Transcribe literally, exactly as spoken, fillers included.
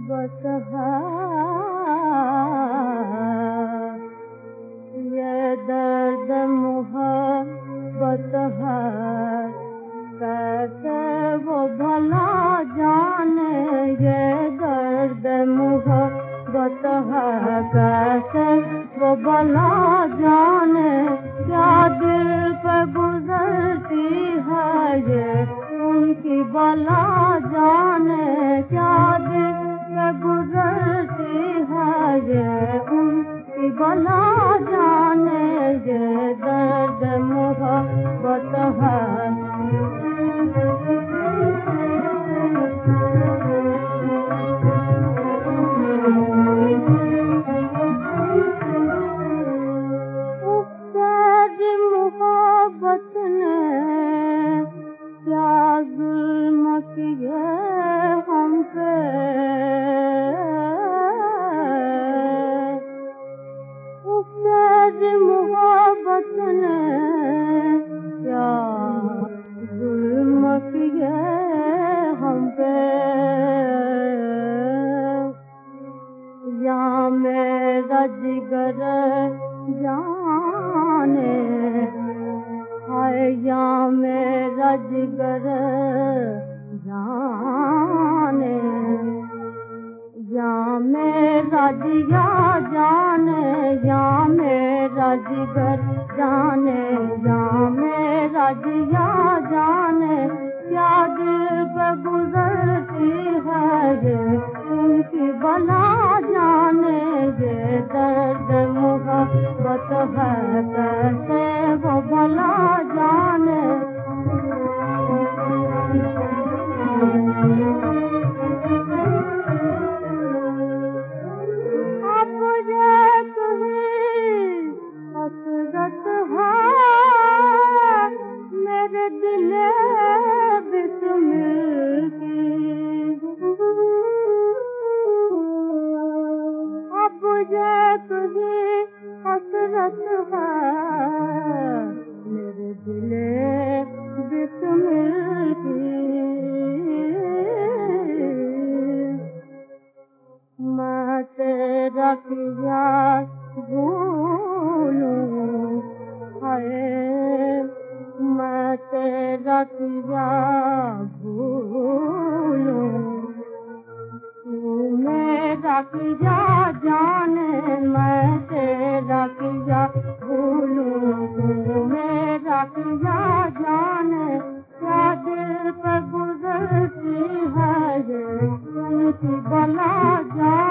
मोहब्बत है, ये दर्द मोहब्बत है, कैसे वो भला जाने। ये दर्द मोहब्बत है, कैसे वो भला जाने। क्या दिल पे गुजरती है ये उनकी भला जाने। क्या दिल पे गुजरती है ये उनकी भला जाने। ये दर्द मोहब्बत है। उससे मोहब्बत ने क्या जुल्म किए हम पे। उससे मोहब्बत ने क्या जुल्म किए हम पे। या मेरा जिगर जाने, हाय या मेरा जिगर जाने। या मेरा जिया जाने, या मेरा जिगर जाने। या मेरा जिया जाने, क्या दिल पे गुजरती है ये उनकी भला जाने। ये दर्द मोहब्बत है, कैसे वो भला जाने। अब ये तुम्हें हसरत है, मेरे दिल बिस्मिल की। अब ये तुम्हें हसरत है, मेरे दिल बिस्मिल की। मैं तेरा किया भूलूं, हाय मैं तेरा किया भूलूं। तू मेरा किया जाने, मैं तेरा किया भूलूं। तू मेरा किया जाने, क्या दिल पे गुजरती है ये उनकी भला जाने।